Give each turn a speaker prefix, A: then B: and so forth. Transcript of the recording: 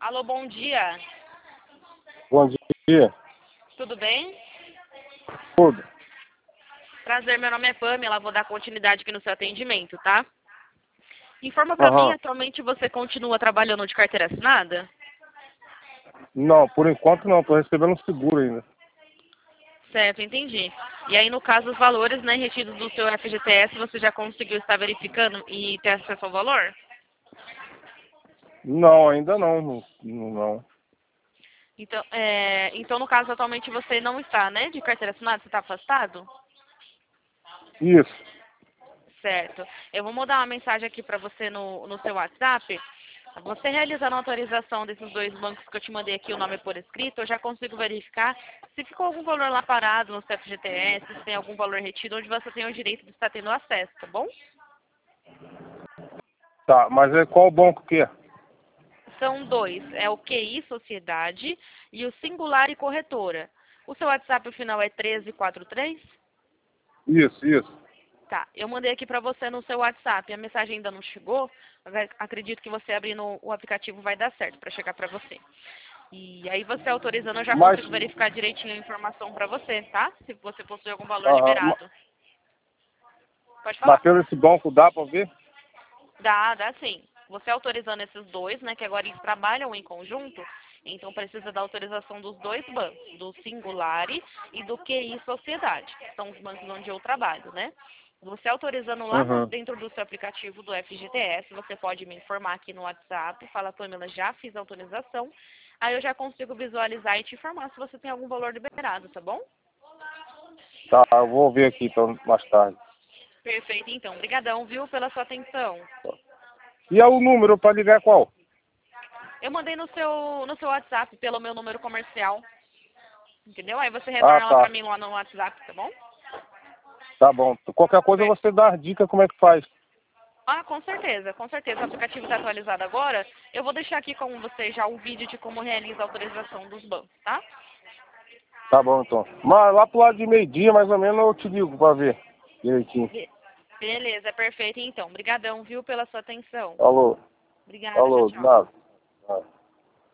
A: Alô, bom dia.
B: Bom dia.
A: Tudo bem?
B: Tudo.
A: Prazer, meu nome é Pamela. Vou dar continuidade aqui no seu atendimento, tá? Informa pra mim,
B: Aham.
A: atualmente você continua trabalhando de carteira assinada?
B: Não, por enquanto não. Tô recebendo um seguro ainda.
A: Certo, entendi. E aí, no caso, os valores, né, retidos do seu FGTS, você já conseguiu estar verificando e ter acesso ao valor?
B: Não, ainda não. Não.
A: Então, no caso, atualmente você não está, né, de carteira assinada? Você está afastado?
B: Isso.
A: Certo. Eu vou mandar uma mensagem aqui para você no seu WhatsApp. Você realizando a autorização desses dois bancos que eu te mandei aqui, o nome por escrito, eu já consigo verificar se ficou algum valor lá parado no seu FGTS, se tem algum valor retido, onde você tem o direito de estar tendo acesso, tá bom?
B: Tá, mas é qual banco que é?
A: São dois, é o QI Sociedade e o Singular e Corretora. O seu WhatsApp, o final é 1343?
B: Isso.
A: Tá, eu mandei aqui pra você no seu WhatsApp. A mensagem ainda não chegou. Acredito que você abrindo o aplicativo vai dar certo pra chegar pra você. E aí você autorizando, eu já
B: Mas,
A: consigo verificar direitinho a informação pra você, tá? Se você possui algum valor
B: aham,
A: liberado. Pode
B: mas
A: falar.
B: pelo esse banco dá pra ver?
A: Dá sim. Você autorizando esses dois, né, que agora eles trabalham em conjunto, então precisa da autorização dos dois bancos, do Singulari e do QI Sociedade, que são os bancos onde eu trabalho, né? Você autorizando lá
B: Uhum.
A: dentro do seu aplicativo do FGTS, você pode me informar aqui no WhatsApp, fala, Pamela, já fiz a autorização, aí eu já consigo visualizar e te informar se você tem algum valor liberado, tá bom?
B: Tá, eu vou ver aqui então mais tarde.
A: Perfeito, então. Obrigadão, viu, pela sua atenção.
B: E é o número pra ligar qual?
A: Eu mandei no seu WhatsApp pelo meu número comercial, entendeu? Aí você
B: Ah,
A: retorna lá pra
B: tá.
A: mim lá no WhatsApp, tá bom?
B: Tá bom. Qualquer coisa
A: Per-
B: você dá as dicas como é que faz.
A: Ah, com certeza, com certeza. O aplicativo está atualizado agora. Eu vou deixar aqui com você já o vídeo de como realiza a autorização dos bancos, tá?
B: Tá bom então. Mas lá pro lado de meio-dia, mais ou menos, eu te ligo pra ver direitinho.
A: Be- Beleza, perfeito então. Obrigadão, viu, pela sua atenção.
B: Falou.
A: Obrigada, tchau,
B: Falou,
A: tchau.
B: nada.